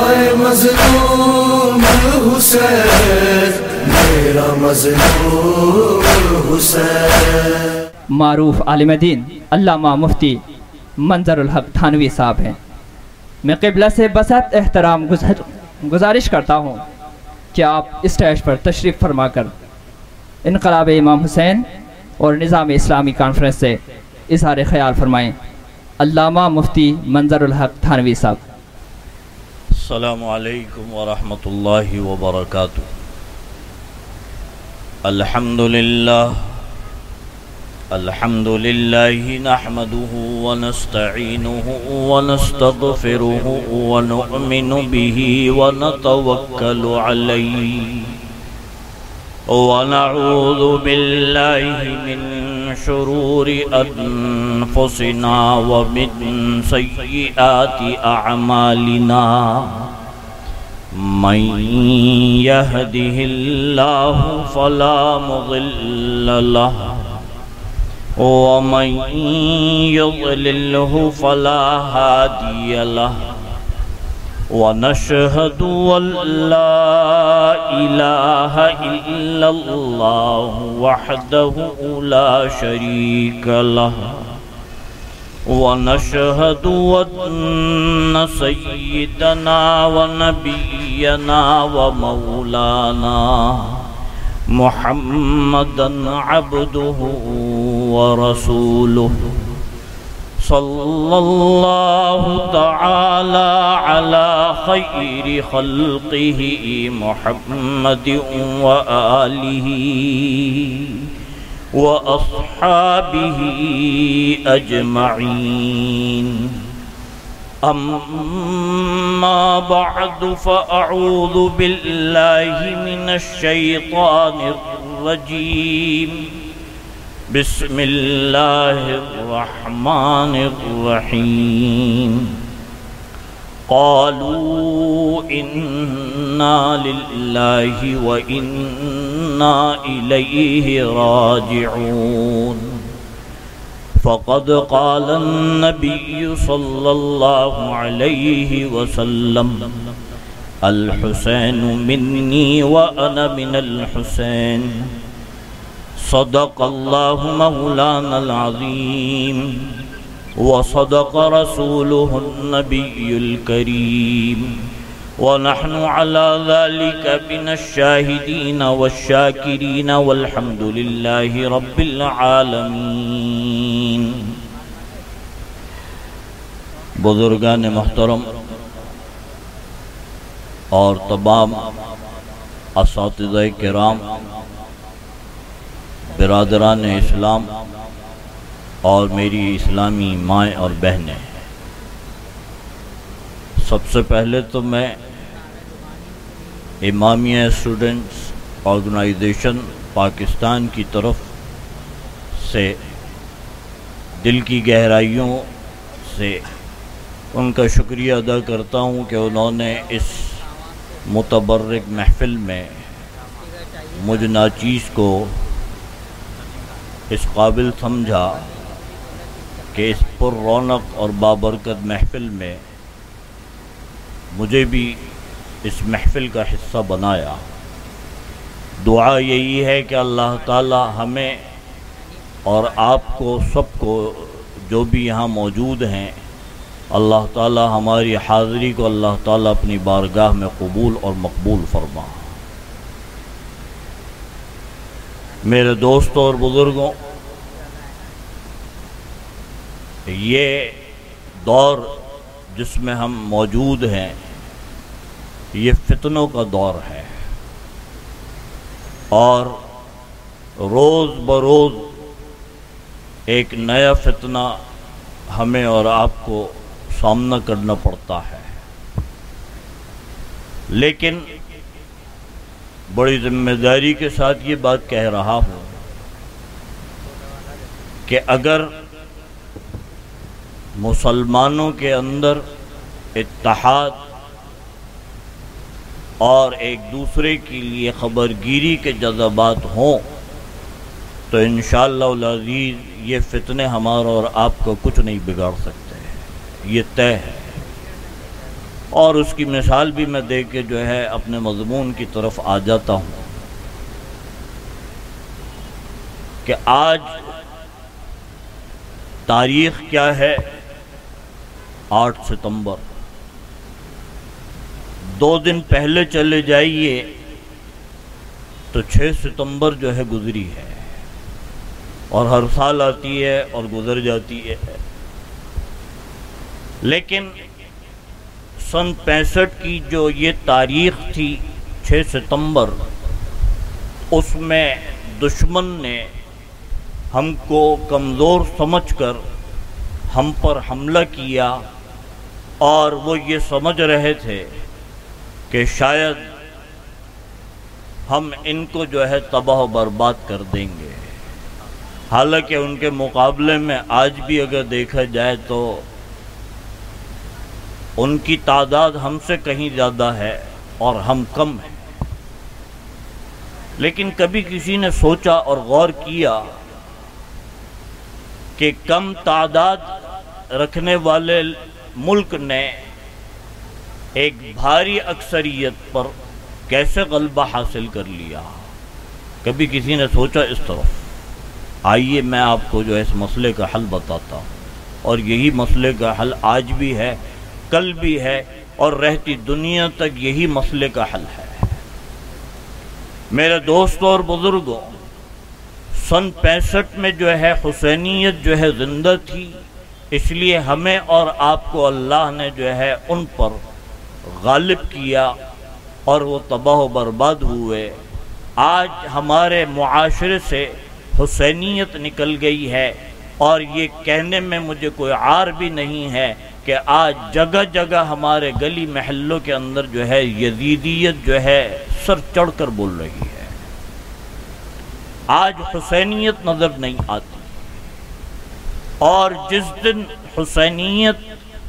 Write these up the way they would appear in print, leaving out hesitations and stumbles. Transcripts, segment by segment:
مظلوم حسین، میرا مظلوم حسین۔ معروف عالم دین علامہ مفتی منظر الحق تھانوی صاحب ہیں۔ میں قبلہ سے بسط احترام گزارش کرتا ہوں کہ آپ اسٹیج پر تشریف فرما کر انقلاب امام حسین اور نظام اسلامی کانفرنس سے اظہار خیال فرمائیں۔ علامہ مفتی منظر الحق تھانوی صاحب۔ السلام علیکم ورحمۃ اللہ وبرکاتہ۔ الحمد للہ نحمده ونستعینه ونستغفره ونؤمن به ونتوکل علیہ ونعوذ باللہ من شرور انفسنا ومن سیئات اعمالنا، من يهده الله فلا مضل له ومن يضلله فلا هادي له، ونشهد أن لا إله إلا الله وحده لا شريك له، ونشهد أن سيدنا ونبينا ومولانا محمدًا عبده ورسوله، صلى الله تعالى على خير خلقه محمد وآله وأصحابه أجمعين، أما بعد فأعوذ بالله من الشيطان الرجيم، بسم الله الرحمن الرحيم، قالوا إنا لله وإنا إليه راجعون، فقد قال النبي صلى الله عليه وسلم الحسين مني وأنا من الحسين، صدق الله مولانا العظيم وصدق رسوله النبي الكريم، ونحن على ذلك من الشاهدين والشاكرين والحمد لله رب العالمين۔ بزرگان محترم اور تمام اساتذہ کرام، برادران اسلام اور میری اسلامی مائیں اور بہنیں، سب سے پہلے تو میں امامیہ اسٹوڈنٹس آرگنائزیشن پاکستان کی طرف سے دل کی گہرائیوں سے ان کا شکریہ ادا کرتا ہوں کہ انہوں نے اس متبرک محفل میں مجھ ناچیز کو اس قابل سمجھا کہ اس پر رونق اور بابرکت محفل میں مجھے بھی اس محفل کا حصہ بنایا۔ دعا یہی ہے کہ اللہ تعالی ہمیں اور آپ کو سب کو جو بھی یہاں موجود ہیں، اللہ تعالی ہماری حاضری کو اللہ تعالی اپنی بارگاہ میں قبول اور مقبول فرما۔ میرے دوستوں اور بزرگوں، یہ دور جس میں ہم موجود ہیں یہ فتنوں کا دور ہے، اور روز بروز ایک نیا فتنہ ہمیں اور آپ کو سامنا کرنا پڑتا ہے، لیکن بڑی ذمہ داری کے ساتھ یہ بات کہہ رہا ہوں کہ اگر مسلمانوں کے اندر اتحاد اور ایک دوسرے کے لیے خبرگیری کے جذبات ہوں تو انشاءاللہ العزیز یہ فتنے ہمارا اور آپ کا کچھ نہیں بگاڑ سکتے، یہ طے ہے۔ اور اس کی مثال بھی میں دے کے جو ہے اپنے مضمون کی طرف آ جاتا ہوں کہ آج تاریخ کیا ہے؟ 8 ستمبر۔ 2 دن پہلے چلے جائیے تو 6 ستمبر جو ہے گزری ہے، اور ہر سال آتی ہے اور گزر جاتی ہے۔ لیکن سن 65 کی جو یہ تاریخ تھی 6 ستمبر، اس میں دشمن نے ہم کو کمزور سمجھ کر ہم پر حملہ کیا، اور وہ یہ سمجھ رہے تھے کہ شاید ہم ان کو جو ہے تباہ و برباد کر دیں گے۔ حالانکہ ان کے مقابلے میں آج بھی اگر دیکھا جائے تو ان کی تعداد ہم سے کہیں زیادہ ہے اور ہم کم ہیں۔ لیکن کبھی کسی نے سوچا اور غور کیا کہ کم تعداد رکھنے والے ملک نے ایک بھاری اکثریت پر کیسے غلبہ حاصل کر لیا؟ کبھی کسی نے سوچا اس طرف؟ آئیے میں آپ کو جو ہے اس مسئلے کا حل بتاتا ہوں، اور یہی مسئلے کا حل آج بھی ہے، کل بھی ہے، اور رہتی دنیا تک یہی مسئلے کا حل ہے۔ میرے دوستوں اور بزرگوں، سن 65 میں جو ہے حسینیت جو ہے زندہ تھی، اس لیے ہمیں اور آپ کو اللہ نے جو ہے ان پر غالب کیا اور وہ تباہ و برباد ہوئے۔ آج ہمارے معاشرے سے حسینیت نکل گئی ہے، اور یہ کہنے میں مجھے کوئی عار بھی نہیں ہے کہ آج جگہ جگہ ہمارے گلی محلوں کے اندر جو ہے یزیدیت جو ہے سر چڑھ کر بول رہی ہے۔ آج حسینیت نظر نہیں آتی، اور جس دن حسینیت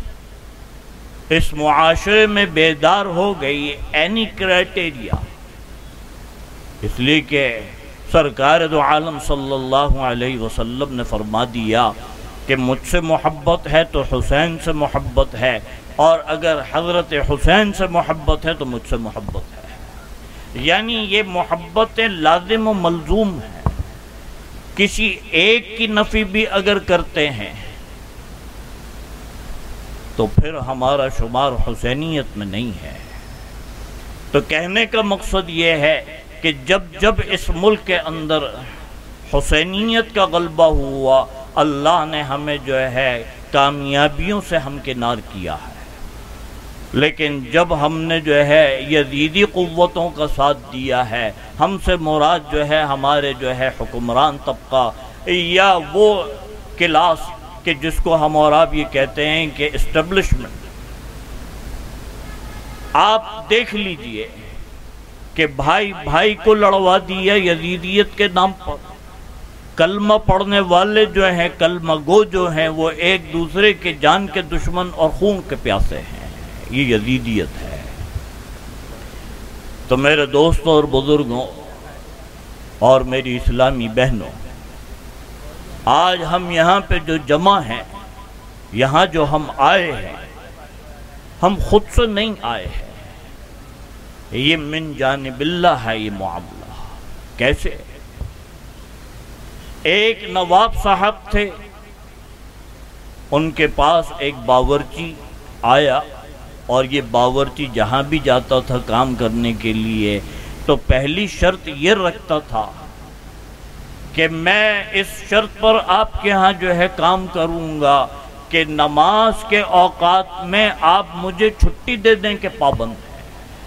اس معاشرے میں بیدار ہو گئی، اینی کرائٹیریا، اس لیے کہ سرکار دو عالم صلی اللہ علیہ وسلم نے فرما دیا کہ مجھ سے محبت ہے تو حسین سے محبت ہے، اور اگر حضرت حسین سے محبت ہے تو مجھ سے محبت ہے۔ یعنی یہ محبت لازم و ملزوم ہے۔ کسی ایک کی نفی بھی اگر کرتے ہیں تو پھر ہمارا شمار حسینیت میں نہیں ہے۔ تو کہنے کا مقصد یہ ہے کہ جب جب اس ملک کے اندر حسینیت کا غلبہ ہوا، اللہ نے ہمیں جو ہے کامیابیوں سے ہمکنار کیا ہے۔ لیکن جب ہم نے جو ہے یزیدی قوتوں کا ساتھ دیا ہے، ہم سے مراد جو ہے ہمارے جو ہے حکمران طبقہ یا وہ کلاس کہ جس کو ہم اور آپ یہ کہتے ہیں کہ اسٹیبلشمنٹ، آپ دیکھ لیجئے کہ بھائی بھائی کو لڑوا دیا یزیدیت کے نام پر۔ کلمہ پڑھنے والے جو ہیں، کلمہ گو جو ہیں، وہ ایک دوسرے کے جان کے دشمن اور خون کے پیاسے ہیں۔ یہ یزیدیت ہے۔ تو میرے دوستوں اور بزرگوں اور میری اسلامی بہنوں، آج ہم یہاں پہ جو جمع ہیں، یہاں جو ہم آئے ہیں، ہم خود سے نہیں آئے ہیں، یہ من جانب اللہ ہے یہ معاملہ۔ کیسے؟ ایک نواب صاحب تھے، ان کے پاس ایک باورچی آیا، اور یہ باورچی جہاں بھی جاتا تھا کام کرنے کے لیے تو پہلی شرط یہ رکھتا تھا کہ میں اس شرط پر آپ کے ہاں جو ہے کام کروں گا کہ نماز کے اوقات میں آپ مجھے چھٹی دے دیں کہ پابند ہے۔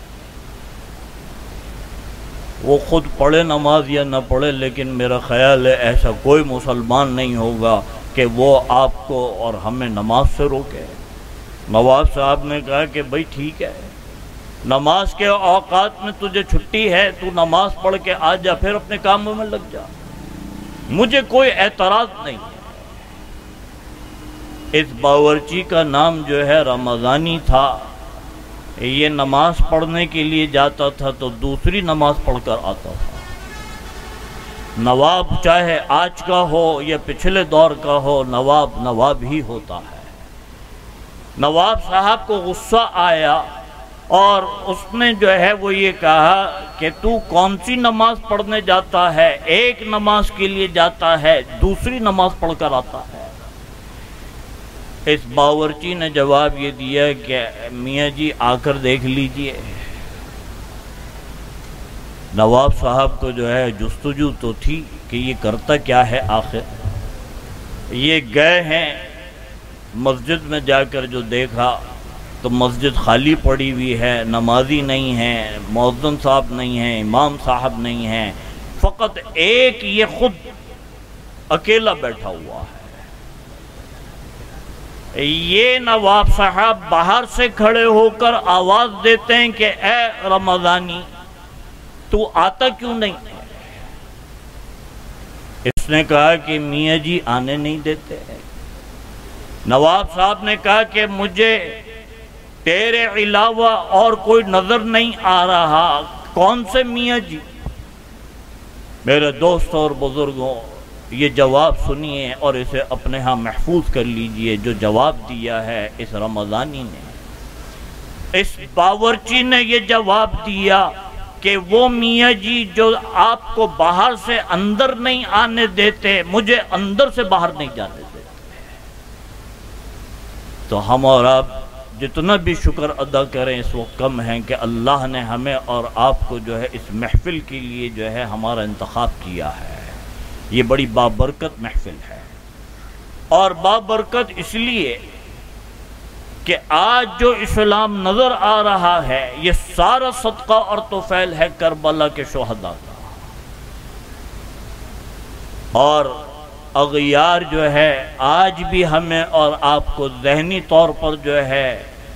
وہ خود پڑھے نماز یا نہ پڑھے، لیکن میرا خیال ہے ایسا کوئی مسلمان نہیں ہوگا کہ وہ آپ کو اور ہمیں نماز سے روکے۔ نواب صاحب نے کہا کہ بھائی ٹھیک ہے، نماز کے اوقات میں تجھے چھٹی ہے، تو نماز پڑھ کے آ جا، پھر اپنے کاموں میں لگ جا، مجھے کوئی اعتراض نہیں۔ اس باورچی کا نام جو ہے رمضانی تھا۔ یہ نماز پڑھنے کے لیے جاتا تھا تو دوسری نماز پڑھ کر آتا تھا۔ نواب چاہے آج کا ہو یا پچھلے دور کا ہو، نواب نواب ہی ہوتا ہے۔ نواب صاحب کو غصہ آیا اور اس نے جو ہے وہ یہ کہا کہ تو کون سی نماز پڑھنے جاتا ہے؟ ایک نماز کے لیے جاتا ہے، دوسری نماز پڑھ کر آتا ہے۔ اس باورچی نے جواب یہ دیا کہ میاں جی آ کر دیکھ لیجئے۔ نواب صاحب کو جو ہے جستجو تو تھی کہ یہ کرتا کیا ہے آخر۔ یہ گئے ہیں مسجد میں، جا کر جو دیکھا تو مسجد خالی پڑی ہوئی ہے، نمازی نہیں ہے، مؤذن صاحب نہیں ہیں، امام صاحب نہیں ہیں، فقط ایک یہ خود اکیلا بیٹھا ہوا ہے۔ یہ نواب صاحب باہر سے کھڑے ہو کر آواز دیتے ہیں کہ اے رمضانی تو آتا کیوں نہیں ہے؟ اس نے کہا کہ میاں جی آنے نہیں دیتے۔ نواب صاحب نے کہا کہ مجھے تیرے علاوہ اور کوئی نظر نہیں آ رہا، کون سے میاں جی؟ میرے دوست اور بزرگوں، یہ جواب سنیے اور اسے اپنے ہاں محفوظ کر لیجئے۔ جو جواب دیا ہے اس رمضانی نے، اس باورچی نے یہ جواب دیا کہ وہ میاں جی جو آپ کو باہر سے اندر نہیں آنے دیتے، مجھے اندر سے باہر نہیں جانے دیتے۔ تو ہم اور آپ جتنا بھی شکر ادا کریں اس وقت کم ہیں کہ اللہ نے ہمیں اور آپ کو جو ہے اس محفل کے لیے جو ہے ہمارا انتخاب کیا ہے۔ یہ بڑی بابرکت محفل ہے، اور بابرکت اس لیے کہ آج جو اسلام نظر آ رہا ہے یہ سارا صدقہ اور طفیل ہے کربلا کے شہداء کا۔ اور اغیار جو ہے آج بھی ہمیں اور آپ کو ذہنی طور پر جو ہے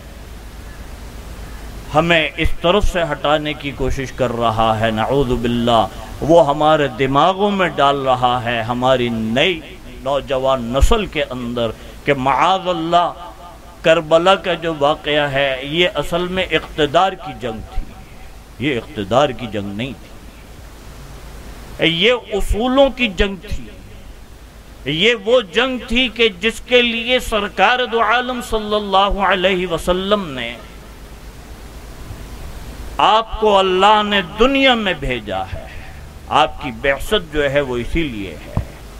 ہمیں اس طرف سے ہٹانے کی کوشش کر رہا ہے، نعوذ باللہ۔ وہ ہمارے دماغوں میں ڈال رہا ہے، ہماری نئی نوجوان نسل کے اندر، کہ معاذ اللہ کربلا کا جو واقعہ ہے یہ اصل میں اقتدار کی جنگ تھی، یہ اقتدار کی جنگ نہیں تھی، یہ اصولوں کی جنگ تھی۔ یہ وہ جنگ تھی کہ جس کے لیے سرکار دو عالم صلی اللہ علیہ وسلم نے آپ کو اللہ نے دنیا میں بھیجا ہے۔ آپ کی بعثت جو ہے وہ اسی لیے ہے۔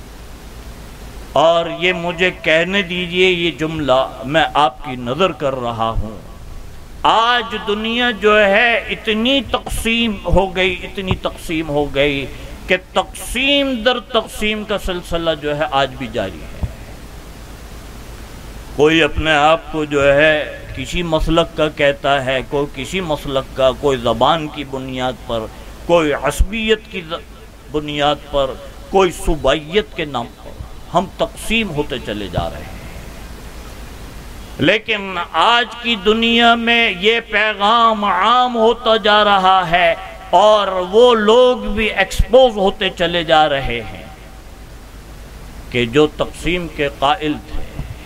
اور یہ مجھے کہنے دیجئے، یہ جملہ میں آپ کی نظر کر رہا ہوں، آج دنیا جو ہے اتنی تقسیم ہو گئی، اتنی تقسیم ہو گئی کہ تقسیم در تقسیم کا سلسلہ جو ہے آج بھی جاری ہے۔ کوئی اپنے آپ کو جو ہے کسی مسلک کا کہتا ہے، کوئی کسی مسلک کا، کوئی زبان کی بنیاد پر، کوئی عصبیت کی بنیاد پر، کوئی صوبائیت کے نام پر ہم تقسیم ہوتے چلے جا رہے ہیں۔ لیکن آج کی دنیا میں یہ پیغام عام ہوتا جا رہا ہے اور وہ لوگ بھی ایکسپوز ہوتے چلے جا رہے ہیں کہ جو تقسیم کے قائل تھے،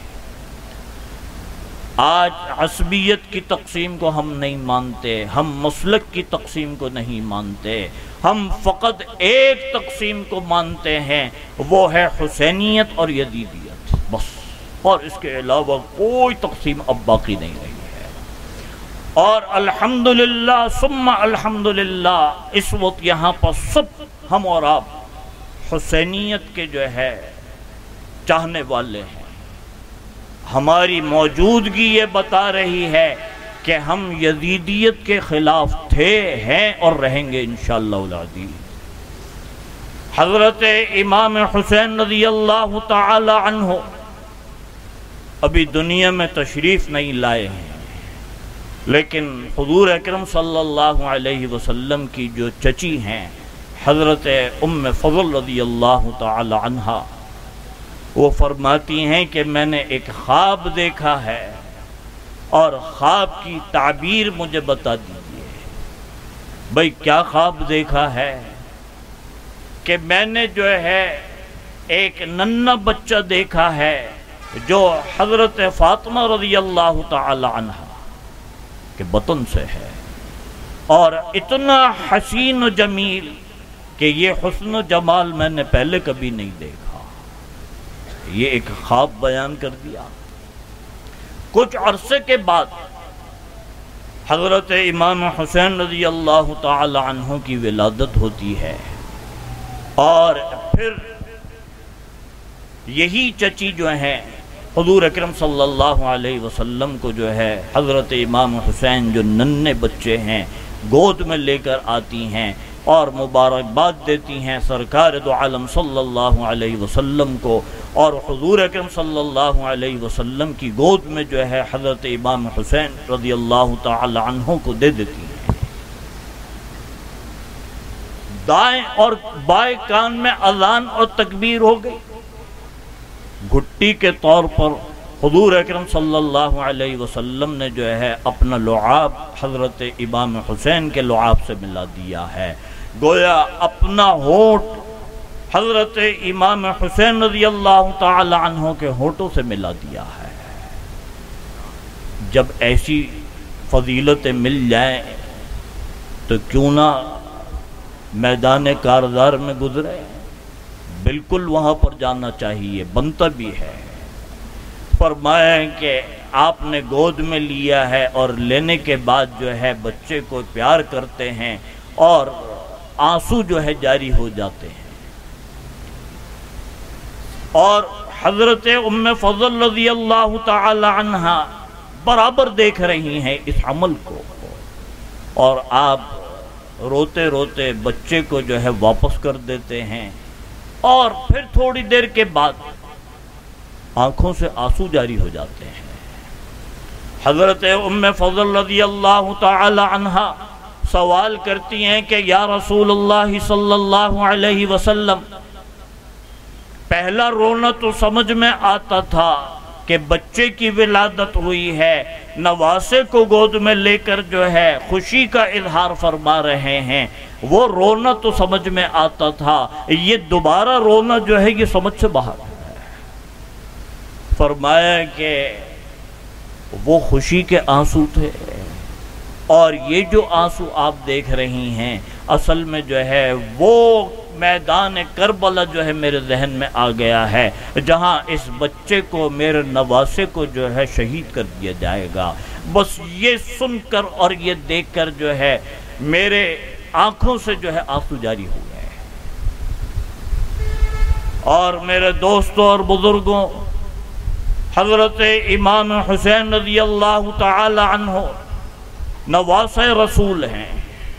آج عصبیت کی تقسیم کو ہم نہیں مانتے، ہم مسلک کی تقسیم کو نہیں مانتے، ہم فقط ایک تقسیم کو مانتے ہیں، وہ ہے حسینیت اور یزیدیت، بس۔ اور اس کے علاوہ کوئی تقسیم اب باقی نہیں رہی ہے۔ اور الحمدللہ ثم الحمدللہ اس وقت یہاں پر سب ہم اور آپ حسینیت کے جو ہے چاہنے والے ہیں۔ ہماری موجودگی یہ بتا رہی ہے کہ ہم یزیدیت کے خلاف تھے، ہیں اور رہیں گے انشاءاللہ العزیز۔ حضرت امام حسین رضی اللہ تعالی عنہ ابھی دنیا میں تشریف نہیں لائے ہیں، لیکن حضور اکرم صلی اللہ علیہ وسلم کی جو چچی ہیں حضرت ام فضل رضی اللہ تعالی عنہ، وہ فرماتی ہیں کہ میں نے ایک خواب دیکھا ہے اور خواب کی تعبیر مجھے بتا دیجیے۔ بھئی کیا خواب دیکھا ہے؟ کہ میں نے جو ہے ایک ننھا بچہ دیکھا ہے جو حضرت فاطمہ رضی اللہ تعالی عنہ کے بطن سے ہے، اور اتنا حسین و جمیل کہ یہ حسن و جمال میں نے پہلے کبھی نہیں دیکھا۔ یہ ایک خواب بیان کر دیا۔ کچھ عرصے کے بعد حضرت امام حسین رضی اللہ تعالی عنہ کی ولادت ہوتی ہے، اور پھر یہی چچی جو ہیں حضور اکرم صلی اللہ علیہ وسلم کو جو ہے حضرت امام حسین جو ننھے بچے ہیں گود میں لے کر آتی ہیں اور مبارکباد دیتی ہیں سرکار دو عالم صلی اللہ علیہ وسلم کو، اور حضور اکرم صلی اللہ علیہ وسلم کی گود میں جو ہے حضرت امام حسین رضی اللہ تعالی عنہ کو دے دیتی ہیں۔ دائیں اور بائیں کان میں اذان اور تکبیر ہو گئی۔ گھٹی کے طور پر حضور اکرم صلی اللہ علیہ وسلم نے جو ہے اپنا لعاب حضرت امام حسین کے لعاب سے ملا دیا ہے، گویا اپنا ہونٹ حضرت امام حسین رضی اللہ تعالی عنہ کے ہونٹوں سے ملا دیا ہے۔ جب ایسی فضیلتیں مل جائیں تو کیوں نہ میدان کارزار میں گزرے، بالکل وہاں پر جانا چاہیے، بنتا بھی ہے۔ فرمایا کہ آپ نے گود میں لیا ہے اور لینے کے بعد جو ہے بچے کو پیار کرتے ہیں اور آنسو جو ہے جاری ہو جاتے ہیں، اور حضرت ام فضل رضی اللہ تعالی عنہا برابر دیکھ رہی ہیں اس عمل کو، اور آپ روتے روتے بچے کو جو ہے واپس کر دیتے ہیں، اور پھر تھوڑی دیر کے بعد آنکھوں سے آنسو جاری ہو جاتے ہیں۔ حضرت ام فضل رضی اللہ تعالی عنہا سوال کرتی ہیں کہ یا رسول اللہ صلی اللہ علیہ وسلم، پہلا رونا تو سمجھ میں آتا تھا کہ بچے کی ولادت ہوئی ہے، نواسے کو گود میں لے کر جو ہے خوشی کا اظہار فرما رہے ہیں، وہ رونا تو سمجھ میں آتا تھا، یہ دوبارہ رونا جو ہے یہ سمجھ سے باہر ہے۔ فرمایا کہ وہ خوشی کے آنسو تھے، اور یہ جو آنسو آپ دیکھ رہی ہیں اصل میں جو ہے وہ میدان کربلا جو ہے میرے ذہن میں آ گیا ہے، جہاں اس بچے کو میرے نواسے کو جو ہے شہید کر دیا جائے گا۔ بس یہ سن کر اور یہ دیکھ کر جو ہے میرے آنکھوں سے جو ہے آنسو جاری ہو گئے۔ اور میرے دوستوں اور بزرگوں، حضرت امام حسین رضی اللہ تعالی عنہ نواسے رسول ہیں،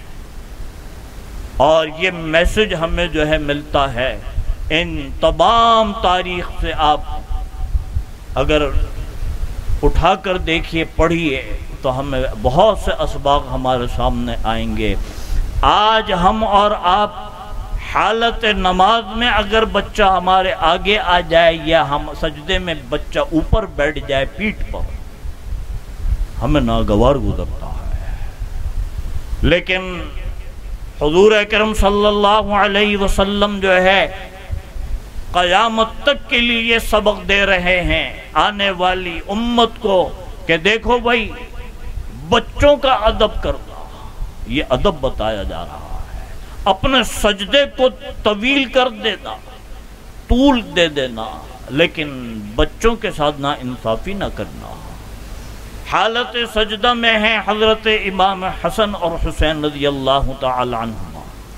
اور یہ میسج ہمیں جو ہے ملتا ہے ان تمام تاریخ سے۔ آپ اگر اٹھا کر دیکھیے، پڑھیے، تو ہمیں بہت سے اسباق ہمارے سامنے آئیں گے۔ آج ہم اور آپ حالت نماز میں اگر بچہ ہمارے آگے آ جائے یا ہم سجدے میں بچہ اوپر بیٹھ جائے پیٹھ پر، ہمیں ناگوار گزرتا ہے، لیکن حضور اکرم صلی اللہ علیہ وسلم جو ہے قیامت تک کے لیے یہ سبق دے رہے ہیں آنے والی امت کو کہ دیکھو بھائی، بچوں کا ادب کرنا، یہ ادب بتایا جا رہا ہے۔ اپنے سجدے کو طویل کر دینا، طول دے دینا، لیکن بچوں کے ساتھ نا انصافی نہ کرنا۔ حالت سجدہ میں ہیں حضرت امام حسن اور حسین رضی اللہ تعالی عنہما،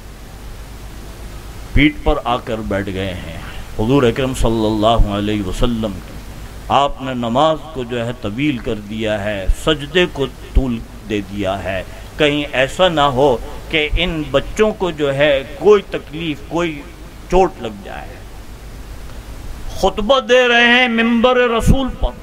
پیٹھ پر آ کر بیٹھ گئے ہیں حضور اکرم صلی اللہ علیہ وسلم کی۔ آپ نے نماز کو جو ہے طویل کر دیا ہے، سجدے کو طول دے دیا ہے، کہیں ایسا نہ ہو کہ ان بچوں کو جو ہے کوئی تکلیف، کوئی چوٹ لگ جائے۔ خطبہ دے رہے ہیں منبر رسول پر،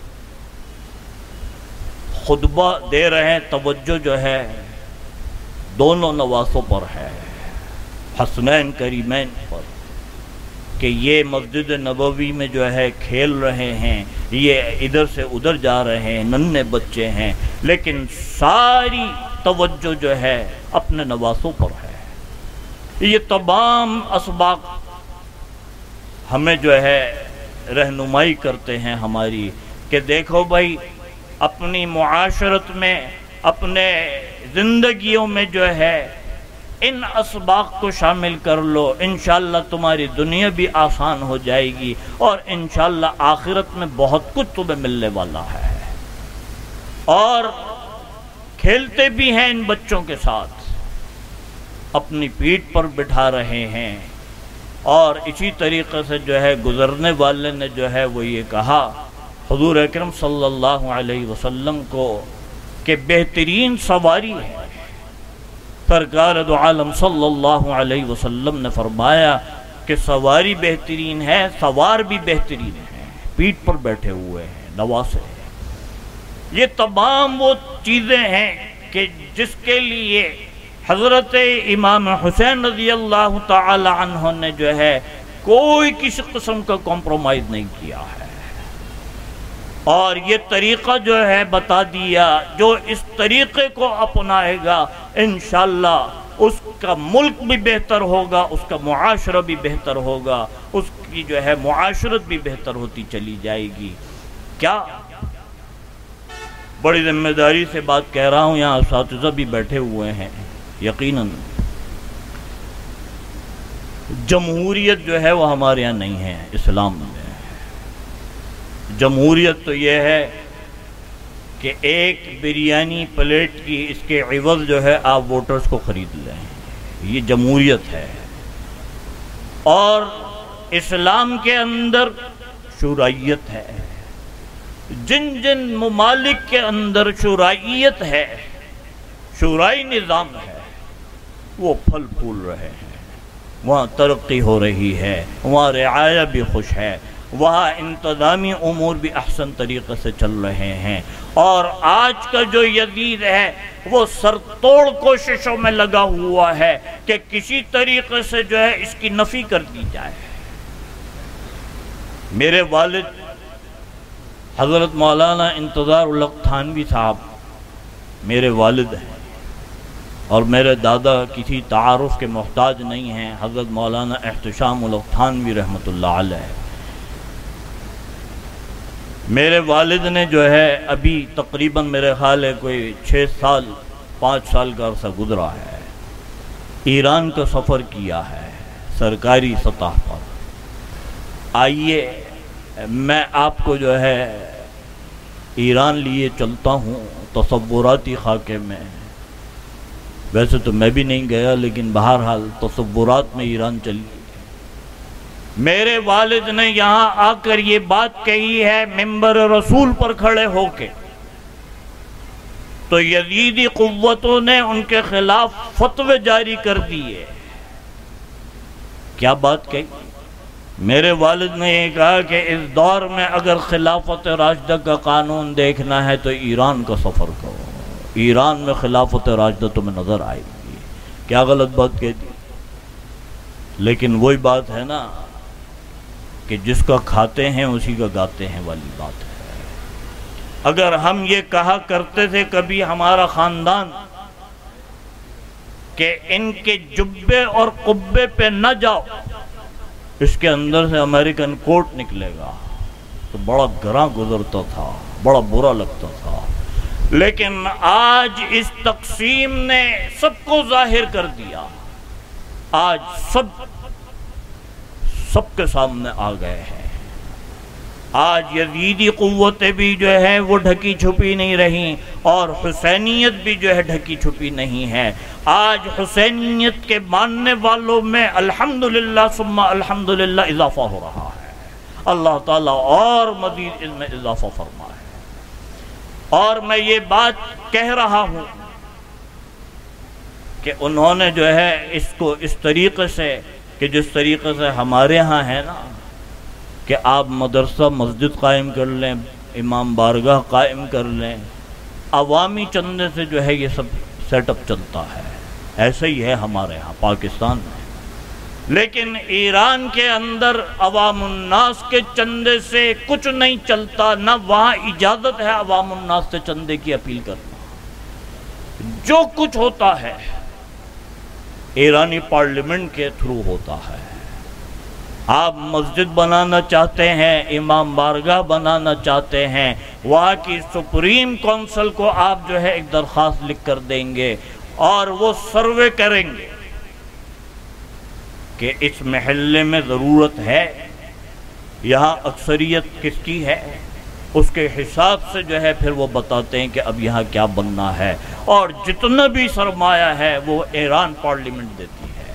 خطبہ دے رہے ہیں، توجہ جو ہے دونوں نواسوں پر ہے، حسنین کریمین پر، کہ یہ مسجد نبوی میں جو ہے کھیل رہے ہیں، یہ ادھر سے ادھر جا رہے ہیں، ننھے بچے ہیں، لیکن ساری توجہ جو ہے اپنے نواسوں پر ہے۔ یہ تمام اسباق ہمیں جو ہے رہنمائی کرتے ہیں ہماری، کہ دیکھو بھائی، اپنی معاشرت میں، اپنے زندگیوں میں جو ہے ان اسباق کو شامل کر لو، انشاءاللہ تمہاری دنیا بھی آسان ہو جائے گی، اور انشاءاللہ آخرت میں بہت کچھ تمہیں ملنے والا ہے۔ اور کھیلتے بھی ہیں ان بچوں کے ساتھ، اپنی پیٹھ پر بٹھا رہے ہیں۔ اور اسی طریقے سے جو ہے گزرنے والے نے جو ہے وہ یہ کہا حضور اکرم صلی اللہ علیہ وسلم کو کہ بہترین سواری ہے۔ سرکار دو عالم صلی اللہ علیہ وسلم نے فرمایا کہ سواری بہترین ہے، سوار بھی بہترین ہے، پیٹھ پر بیٹھے ہوئے ہیں، نواسے ہیں۔ یہ تمام وہ چیزیں ہیں کہ جس کے لیے حضرت امام حسین رضی اللہ تعالی عنہ نے جو ہے کوئی کسی قسم کا کمپرومائز نہیں کیا ہے، اور یہ طریقہ جو ہے بتا دیا، جو اس طریقے کو اپنائے گا انشاءاللہ اس کا ملک بھی بہتر ہوگا، اس کا معاشرہ بھی بہتر ہوگا، اس کی جو ہے معاشرت بھی بہتر ہوتی چلی جائے گی۔ کیا بڑی ذمہ داری سے بات کہہ رہا ہوں، یہاں اساتذہ بھی بیٹھے ہوئے ہیں، یقیناً جمہوریت جو ہے وہ ہمارے یہاں نہیں ہے اسلام میں۔ جمہوریت تو یہ ہے کہ ایک بریانی پلیٹ کی اس کے عوض جو ہے آپ ووٹرز کو خرید لیں، یہ جمہوریت ہے۔ اور اسلام کے اندر شورائیت ہے، جن جن ممالک کے اندر شورائیت ہے، شورائی نظام ہے، وہ پھل پھول رہے ہیں، وہاں ترقی ہو رہی ہے، وہاں رعایا بھی خوش ہے، وہاں انتظامی امور بھی احسن طریقے سے چل رہے ہیں۔ اور آج کا جو یزید ہے وہ سر توڑ کوششوں میں لگا ہوا ہے کہ کسی طریقے سے جو ہے اس کی نفی کر دی جائے۔ میرے والد حضرت مولانا انتظار الحق تھانوی صاحب میرے والد ہیں، اور میرے دادا کسی تعارف کے محتاج نہیں ہیں، حضرت مولانا احتشام الحق تھانوی رحمۃ اللہ علیہ۔ میرے والد نے جو ہے ابھی تقریباً میرے خیال ہے کوئی 5 سال کا عرصہ گزرا ہے، ایران کا سفر کیا ہے سرکاری سطح پر۔ آئیے میں آپ کو جو ہے ایران لیے چلتا ہوں تصوراتی خاکے میں، ویسے تو میں بھی نہیں گیا لیکن بہرحال تصورات میں ایران چلی۔ میرے والد نے یہاں آ کر یہ بات کہی ہے منبر رسول پر کھڑے ہو کے، تو یزیدی قوتوں نے ان کے خلاف فتوے جاری کر دیے۔ کیا بات کہی؟ میرے والد نے یہ کہا کہ اس دور میں اگر خلافت راشدہ کا قانون دیکھنا ہے تو ایران کا سفر کرو، ایران میں خلافت راشدہ تمہیں نظر آئے گی۔ کیا غلط بات کہہ دی؟ لیکن وہی بات ہے نا کہ جس کا کھاتے ہیں اسی کا گاتے ہیں والی بات ہے۔ اگر ہم یہ کہا کرتے تھے کبھی ہمارا خاندان کہ ان کے جبے اور قبے پہ نہ جاؤ، اس کے اندر سے امریکن کوٹ نکلے گا، تو بڑا گراں گزرتا تھا، بڑا برا لگتا تھا۔ لیکن آج اس تقسیم نے سب کو ظاہر کر دیا، آج سب کے سامنے آ گئے ہیں۔ آج یزیدی قوتیں بھی جو ہے وہ ڈھکی چھپی نہیں رہیں، اور حسینیت بھی جو ہے ڈھکی چھپی نہیں ہے۔ آج حسینیت کے ماننے والوں میں الحمدللہ ثم الحمدللہ اضافہ ہو رہا ہے، اللہ تعالیٰ اور مزید اس میں اضافہ فرمائے۔ اور میں یہ بات کہہ رہا ہوں کہ انہوں نے جو ہے اس کو اس طریقے سے کہ جس طریقے سے ہمارے ہاں ہے نا کہ آپ مدرسہ مسجد قائم کر لیں، امام بارگاہ قائم کر لیں، عوامی چندے سے جو ہے یہ سب سیٹ اپ چلتا ہے، ایسا ہی ہے ہمارے ہاں پاکستان میں۔ لیکن ایران کے اندر عوام الناس کے چندے سے کچھ نہیں چلتا، نہ وہاں اجازت ہے عوام الناس سے چندے کی اپیل کرنا۔ جو کچھ ہوتا ہے ایرانی پارلیمنٹ کے تھرو ہوتا ہے۔ آپ مسجد بنانا چاہتے ہیں، امام بارگاہ بنانا چاہتے ہیں، وہاں کی سپریم کونسل کو آپ جو ہے ایک درخواست لکھ کر دیں گے، اور وہ سروے کریں گے کہ اس محلے میں ضرورت ہے، یہاں اکثریت کس کی ہے، اس کے حساب سے جو ہے پھر وہ بتاتے ہیں کہ اب یہاں کیا بننا ہے، اور جتنا بھی سرمایہ ہے وہ ایران پارلیمنٹ دیتی ہے۔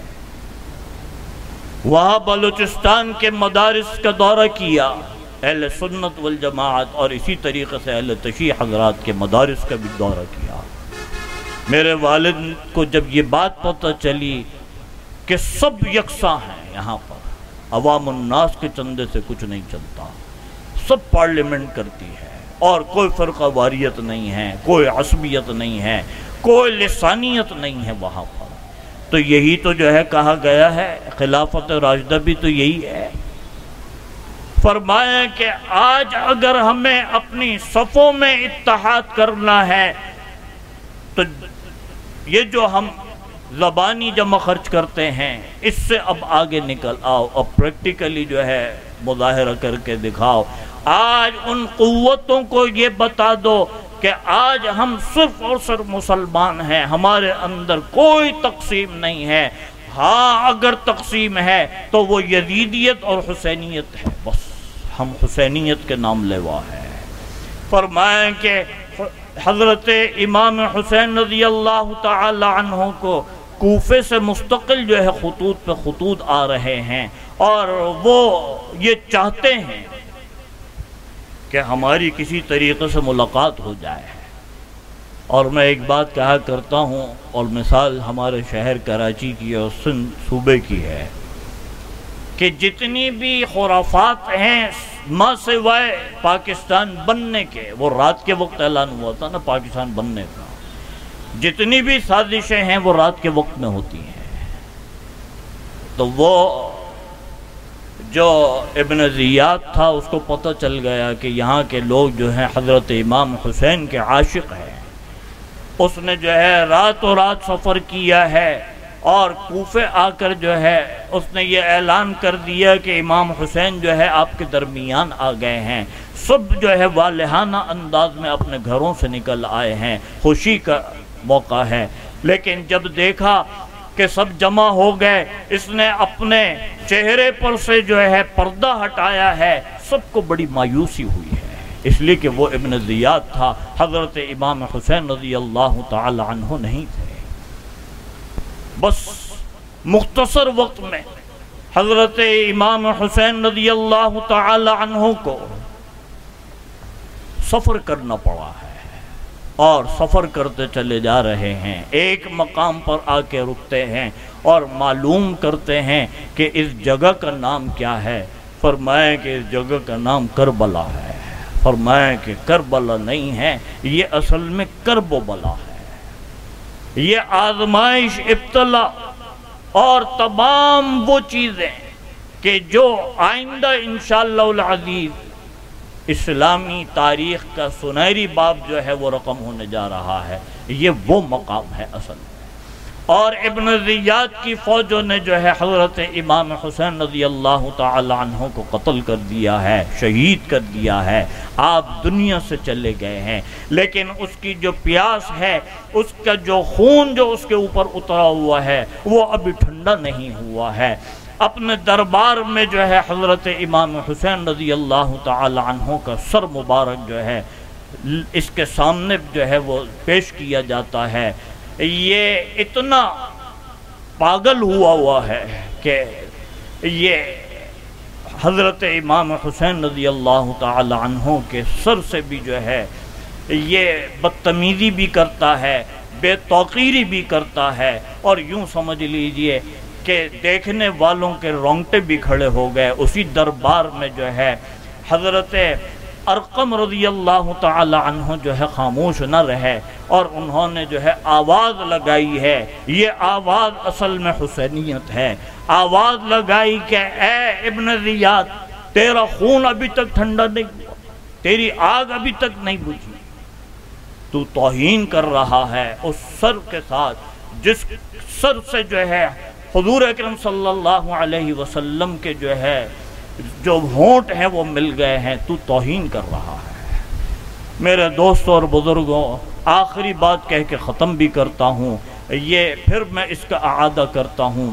وہاں بلوچستان کے مدارس کا دورہ کیا اہل سنت والجماعت، اور اسی طریقے سے اہل تشیع حضرات کے مدارس کا بھی دورہ کیا۔ میرے والد کو جب یہ بات پتہ چلی کہ سب یکساں ہیں یہاں پر، عوام الناس کے چندے سے کچھ نہیں چلتا، سب پارلیمنٹ کرتی ہے، اور کوئی فرقہ واریت نہیں ہے، کوئی عصبیت نہیں ہے، کوئی لسانیت نہیں ہے وہاں پر، تو یہی تو جو ہے کہا گیا ہے، خلافت راشدہ بھی تو یہی ہے۔ فرمایا کہ آج اگر ہمیں اپنی صفوں میں اتحاد کرنا ہے تو یہ جو ہم زبانی جمع خرچ کرتے ہیں اس سے اب آگے نکل آؤ، اب پریکٹیکلی جو ہے مظاہرہ کر کے دکھاؤ۔ آج ان قوتوں کو یہ بتا دو کہ آج ہم صرف اور صرف مسلمان ہیں، ہمارے اندر کوئی تقسیم نہیں ہے، ہاں اگر تقسیم ہے تو وہ یزیدیت اور حسینیت ہے، بس ہم حسینیت کے نام لیوا ہے۔ فرمائیں کہ حضرت امام حسین رضی اللہ تعالی عنہ کو کوفے سے مستقل جو ہے خطوط پہ خطوط آ رہے ہیں، اور وہ یہ چاہتے ہیں کہ ہماری کسی طریقے سے ملاقات ہو جائے۔ اور میں ایک بات کہا کرتا ہوں، اور مثال ہمارے شہر کراچی کی اور سندھ صوبے کی ہے، کہ جتنی بھی خرافات ہیں ماں سوائے پاکستان بننے کے، وہ رات کے وقت اعلان ہوا تھا نا پاکستان بننے کا، جتنی بھی سازشیں ہیں وہ رات کے وقت میں ہوتی ہیں۔ تو وہ جو ابن زیاد تھا اس کو پتہ چل گیا کہ یہاں کے لوگ جو ہیں حضرت امام حسین کے عاشق ہیں، اس نے جو ہے رات و رات سفر کیا ہے، اور کوفے آ کر جو ہے اس نے یہ اعلان کر دیا کہ امام حسین جو ہے آپ کے درمیان آ گئے ہیں۔ سب جو ہے والہانہ انداز میں اپنے گھروں سے نکل آئے ہیں، خوشی کا موقع ہے، لیکن جب دیکھا کہ سب جمع ہو گئے، اس نے اپنے چہرے پر سے جو ہے پردہ ہٹایا ہے، سب کو بڑی مایوسی ہوئی ہے، اس لیے کہ وہ ابن زیاد تھا، حضرت امام حسین رضی اللہ تعالی عنہ نہیں تھے۔ بس مختصر وقت میں حضرت امام حسین رضی اللہ تعالی عنہ کو سفر کرنا پڑا ہے، اور سفر کرتے چلے جا رہے ہیں، ایک مقام پر آ کے رکتے ہیں اور معلوم کرتے ہیں کہ اس جگہ کا نام کیا ہے۔ فرمایا کہ اس جگہ کا نام کربلا ہے۔ فرمایا کہ کربلا نہیں ہے، یہ اصل میں کرب و بلا ہے، یہ آزمائش، ابتلا اور تمام وہ چیزیں کہ جو آئندہ انشاءاللہ العزیز اسلامی تاریخ کا سنہری باب جو ہے وہ رقم ہونے جا رہا ہے، یہ وہ مقام ہے اصل میں۔ اور ابن زیاد کی فوجوں نے جو ہے حضرت امام حسین رضی اللہ تعالی عنہ کو قتل کر دیا ہے، شہید کر دیا ہے، آپ دنیا سے چلے گئے ہیں، لیکن اس کی جو پیاس ہے، اس کا جو خون جو اس کے اوپر اترا ہوا ہے وہ ابھی ٹھنڈا نہیں ہوا ہے۔ اپنے دربار میں جو ہے حضرت امام حسین رضی اللہ تعالی عنہ کا سر مبارک جو ہے اس کے سامنے جو ہے وہ پیش کیا جاتا ہے۔ یہ اتنا پاگل ہوا ہے کہ یہ حضرت امام حسین رضی اللہ تعالی عنہ کے سر سے بھی جو ہے یہ بدتمیزی بھی کرتا ہے، بے توقیری بھی کرتا ہے، اور یوں سمجھ لیجئے کہ دیکھنے والوں کے رونگٹے بھی کھڑے ہو گئے۔ اسی دربار میں جو ہے حضرت ارقم رضی اللہ تعالی عنہ جو ہے خاموش نہ رہے، اور انہوں نے جو ہے آواز لگائی ہے، یہ آواز اصل میں حسینیت ہے، آواز لگائی کہ اے ابن زیاد، تیرا خون ابھی تک ٹھنڈا نہیں ہوا، تیری آگ ابھی تک نہیں بجھی، تو توہین کر رہا ہے اس سر کے ساتھ جس سر سے جو ہے حضور اکرم صلی اللہ علیہ وسلم کے جو ہے جو ہونٹ ہیں وہ مل گئے ہیں، تو توہین کر رہا ہے۔ میرے دوستوں اور بزرگوں، آخری بات کہہ کے ختم بھی کرتا ہوں، یہ پھر میں اس کا اعادہ کرتا ہوں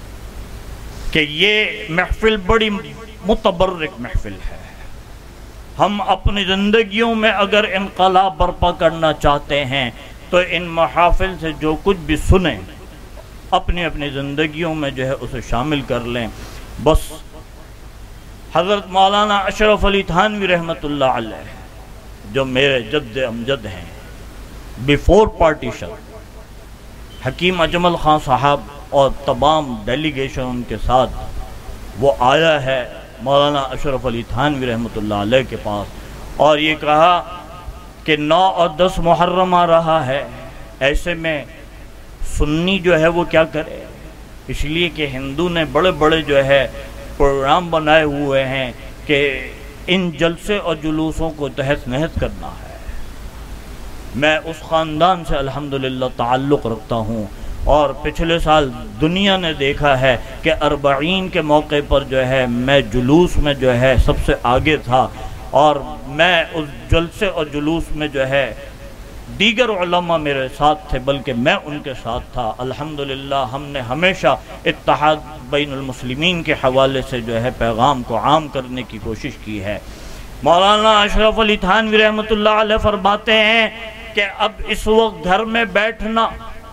کہ یہ محفل بڑی متبرک محفل ہے، ہم اپنی زندگیوں میں اگر انقلاب برپا کرنا چاہتے ہیں تو ان محافل سے جو کچھ بھی سنیں اپنی اپنی زندگیوں میں جو ہے اسے شامل کر لیں. بس حضرت مولانا اشرف علی تھانوی رحمۃ اللہ علیہ جو میرے جد امجد ہیں، بیفور پارٹیشن حکیم اجمل خان صاحب اور تمام ڈیلیگیشن ان کے ساتھ وہ آیا ہے مولانا اشرف علی تھانوی رحمۃ اللہ علیہ کے پاس اور یہ کہا کہ 9 اور 10 محرم آ رہا ہے، ایسے میں سنی جو ہے وہ کیا کرے، اس لیے کہ ہندو نے بڑے بڑے جو ہے پروگرام بنائے ہوئے ہیں کہ ان جلسے اور جلوسوں کو تہس نہس کرنا ہے. میں اس خاندان سے الحمدللہ تعلق رکھتا ہوں اور پچھلے سال دنیا نے دیکھا ہے کہ 40 کے موقع پر جو ہے میں جلوس میں جو ہے سب سے آگے تھا اور میں اس جلسے اور جلوس میں جو ہے دیگر علماء میرے ساتھ تھے بلکہ میں ان کے ساتھ تھا. الحمدللہ ہم نے ہمیشہ اتحاد بین المسلمین کے حوالے سے جو ہے پیغام کو عام کرنے کی کوشش کی ہے. مولانا اشرف علی تھانوی رحمۃ اللہ علیہ فرماتے ہیں کہ اب اس وقت گھر میں بیٹھنا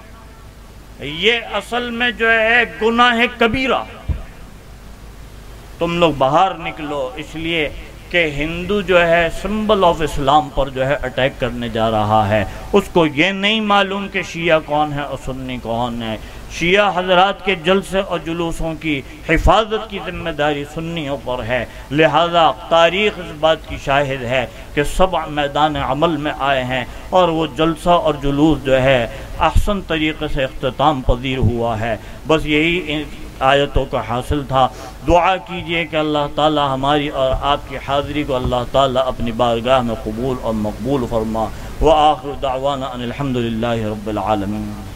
یہ اصل میں جو ہے گناہ کبیرہ، تم لوگ باہر نکلو، اس لیے کہ ہندو جو ہے سمبل آف اسلام پر جو ہے اٹیک کرنے جا رہا ہے. اس کو یہ نہیں معلوم کہ شیعہ کون ہے اور سنی کون ہے. شیعہ حضرات کے جلسے اور جلوسوں کی حفاظت کی ذمہ داری سنیوں پر ہے، لہذا تاریخ اس بات کی شاہد ہے کہ سب میدان عمل میں آئے ہیں اور وہ جلسہ اور جلوس جو ہے احسن طریقے سے اختتام پذیر ہوا ہے. بس یہی آیتوں کا حاصل تھا. دعا کیجئے کہ اللہ تعالی ہماری اور آپ کی حاضری کو اللہ تعالی اپنی بارگاہ میں قبول اور مقبول فرما. وآخر دعوانا ان الحمدللہ رب العالمین.